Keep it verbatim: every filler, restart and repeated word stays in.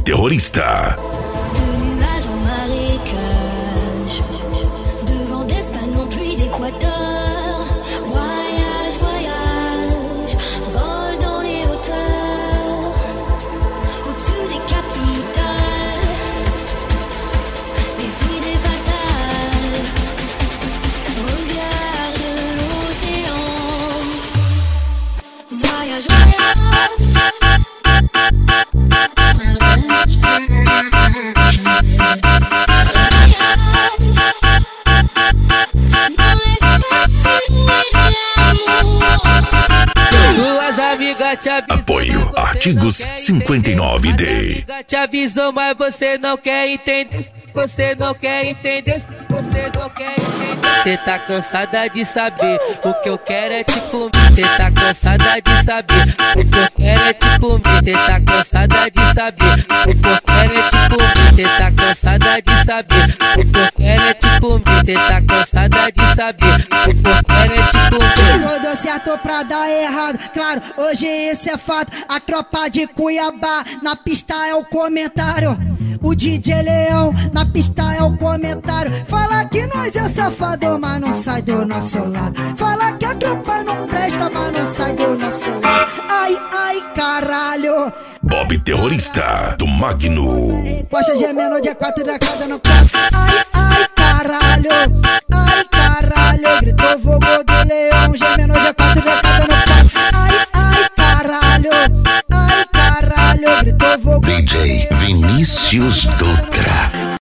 Terrorista. De nuages en marécage, de vent d'Espagne, pluie d'Équateur. Voyage, voyage, vol dans les hauteurs, au-dessus des capitales, des idées fatales. Regarde l'océan. Voyage, voyage. Suas amigas te avisam. Apoio Artigos cinquenta e nove D. Te avisou, mas você não quer entender. Você não quer entender. Você não quer entender. Cê tá cansada de saber. O que eu quero é te comer. Cê tá cansada de saber. O que eu quero é te comer. Cê tá cansada de saber. O que eu quero é te comer. Cê tá cansada de saber. O que eu quero é te comer. Cê tá cansada de saber. O que eu quero é te comer. Tudo certo pra dar errado, claro, hoje isso é fato. A tropa de Cuiabá, na pista é o comentário. O D J Leão, na pista é o comentário. Fala que nós é safado, mas não sai do nosso lado. Fala que a tropa não presta, mas não sai do nosso lado. Ai, ai, caralho. Bob Terrorista, do Magno. Coxa gemendo de quatro da casa no quatro. Ai, ai, caralho. Ai, caralho. Gritou fogo do leão, gemendo de quatro da casa no quatro. Ai, ai, caralho. Ai, caralho. Gritou fogo. D J Vinícius Dutra.